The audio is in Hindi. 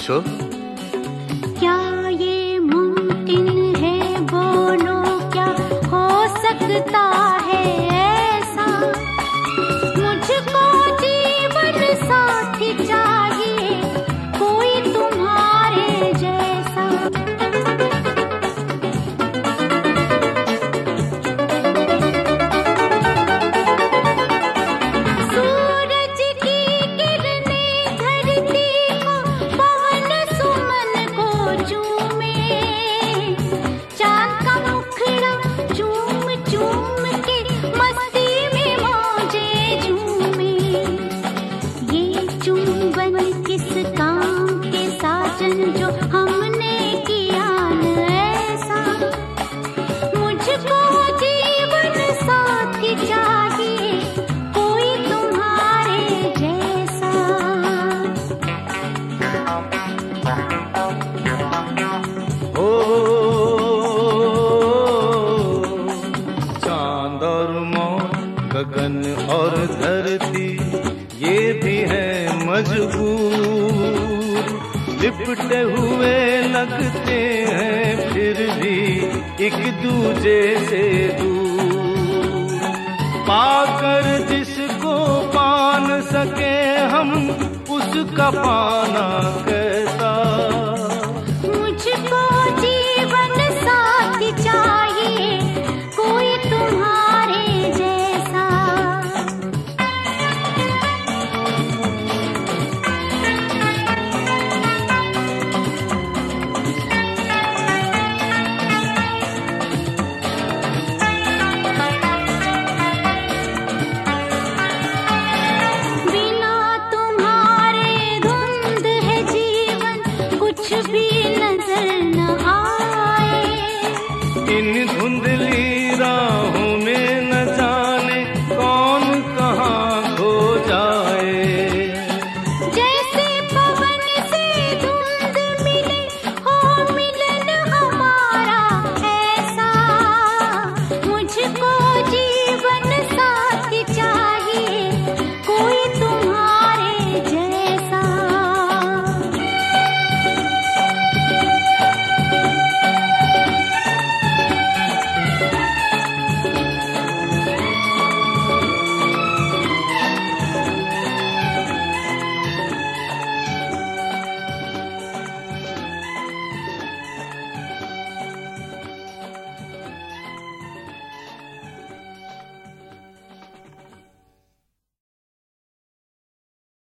पूछो। क्या ये मुमकिन है, बोलो क्या हो सकता है ऐसा? मुझको जीवन साथी चाहिए, कोई तुम्हारे जैसा। सूरज की किरणें धरती को, पवन सुमन को चूमे, चांद का मुखड़ा चूम चूम के मस्ती में मौजे झूमे। ये चुंबन किस काम के साजन जो हमने किया न ऐसा? मुझको जीवन साथी चाहिए, कोई तुम्हारे जैसा। ओ चांद और मौन, गगन और धरती, ये भी है मजबूर। लिपटे हुए लगते हैं फिर भी एक दूजे से दूर। पाकर जिसको पा न सके हम, उसका पाना कैसा? मुझको जीवन साथी चाहिए, कोई तुम्हारे जैसा। बिना तुम्हारे धुंध है जीवन, कुछ भी नजर न आए। इन धुंधली